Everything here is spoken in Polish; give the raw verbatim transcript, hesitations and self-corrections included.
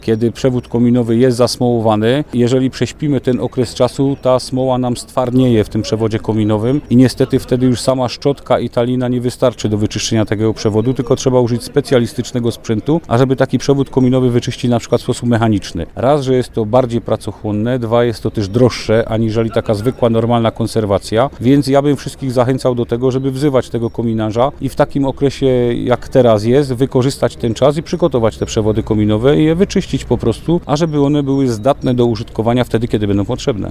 Kiedy przewód kominowy jest zasmołowany, jeżeli prześpimy ten okres czasu, ta smoła nam stwardnieje w tym przewodzie kominowym i niestety wtedy już sama szczotka i ta lina nie wystarczy do wyczyszczenia tego przewodu, tylko trzeba użyć specjalistycznego sprzętu, ażeby taki przewód kominowy wyczyścić na przykład w sposób mechaniczny. Raz, że jest to bardziej pracochłonne, dwa, jest to też droższe aniżeli taka zwykła, normalna konserwacja, więc ja bym wszystkich zachęcał do tego, żeby wzywać tego kominarza i w takim okresie, jak teraz jest, wykorzystać ten czas i przygotować te przewody kominowe i je wyczyścić po prostu, ażeby one były zdatne do użytkowania wtedy, kiedy będą potrzebne.